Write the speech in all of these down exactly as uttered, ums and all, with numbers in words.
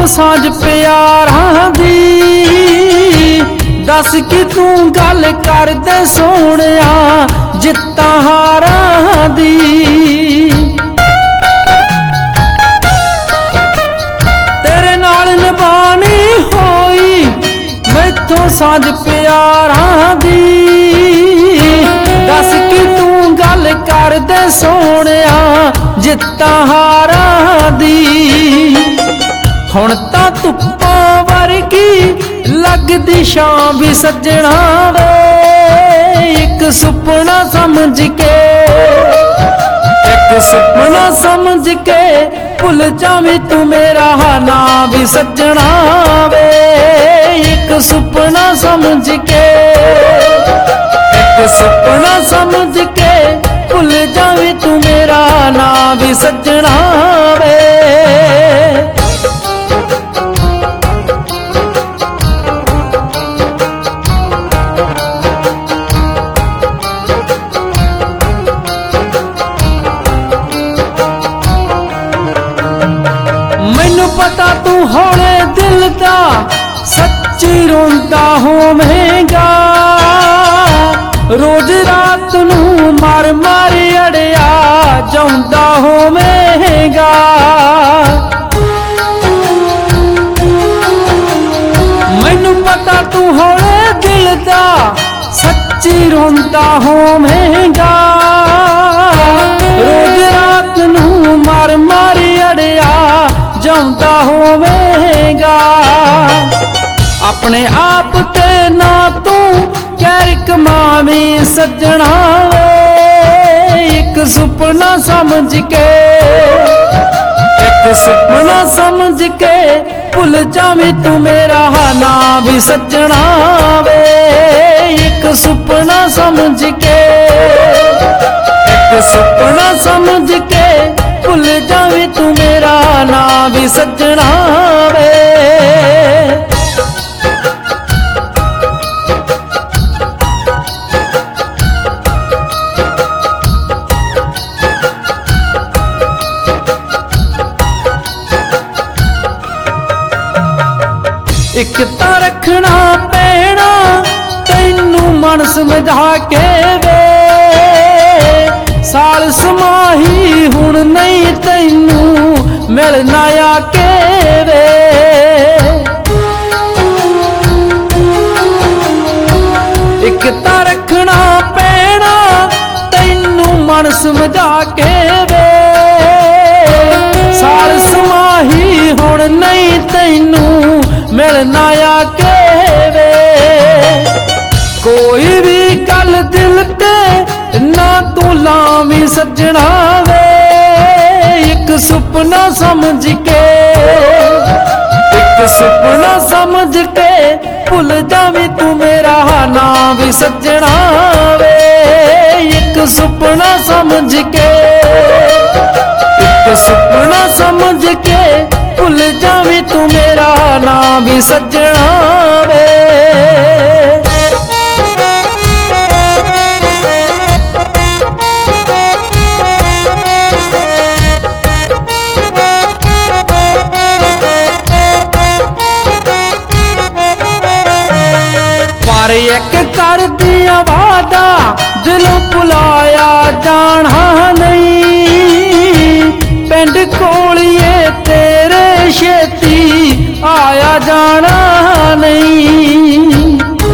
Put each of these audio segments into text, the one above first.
साझ प्यारां दी दस कि तू गल कर दे सोहणिया जित्तां हारां दी। तेरे नाल निभानी होई मैथों साझ प्यारां दी दस कि तू गल कर दे सोहणिया जित्तां हारां दी। हुण तां धुप्पां वर्गी लगदी छां भी सज्जणा वे एक सुपना समझ के एक सुपना समझ के भुल जावीं तू मेरा ना भी सज्जणा वे एक सुपना समझ के एक सुपना समझ के भुल जावीं तू मेरा ना भी सज्जणा वे। मैनू पता तू हौले दिल दा सच्ची रोंदा होवेगा रोज रात नू मार मार अड़िया जाउंदा होवेगा। मैनू पता तू हौले दिल दा सच्ची रोंदा होवेगा रोज रात नू मार मार अड़िया जाउंदा होवेगा। अपने आप ते ना तू कैर कमावीं सज्जणा एक सुपना समझ के एक सुपना समझ के भुल जावीं तू मेरा ना भी सज्जणा वे एक सुपना समझ के एक सुपना समझ के भुल जावीं तू मेरा ना भी सज्जणा वे। एक तां रखना पैना तैनू मन समझा के वे साल समाही हुण नहीं तैनू मिलना आके वे। एक तां रखना पैना तैनू मन समझा के वे साल समाही हुण नहीं तैनू मिलना आके वे। कोई भी गल दिल ते ना तू लावीं सज्जणा वे एक सुपना समझ के एक सुपना समझ के भुल जावीं तू मेरा ना भी सज्जणा वे एक सुपना समझ के एक सुपना समझ के भुल जावीं तू मेरा ना भी सज्जणा वे। पर एक कर दिया वादा दिलों भुलाया जाना नहीं पिंड कोलिए तेरे छेती आया जाना नहीं।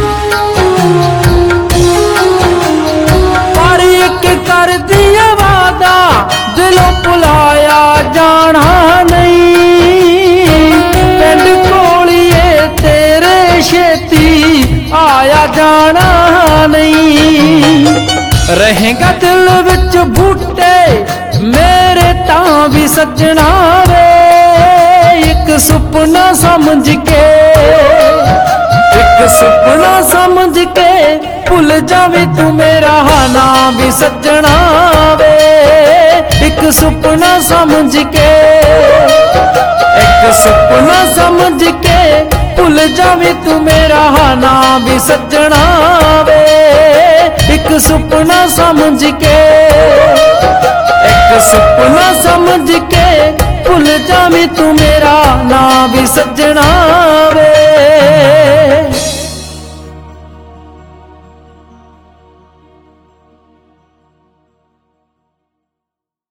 पर एक कर दिया वादा दिलों भुलाया जाना नहीं पिंड कोलिए तेरे छेती आया जाना नहीं। रहेगा दिल विच बूटे मेरे तां भी सज्जणा वे एक सुपना समझ के एक सुपना समझ के भुल जावीं तू मेरा ना भी सज्जणा वे एक सुपना समझ के एक सुपना समझ के भुल जावीं तू मेरा ना भी सज्जणा वे एक सुपना समझ के एक सुपना समझ के भुल जावी तू मेरा ना भी सजना वे।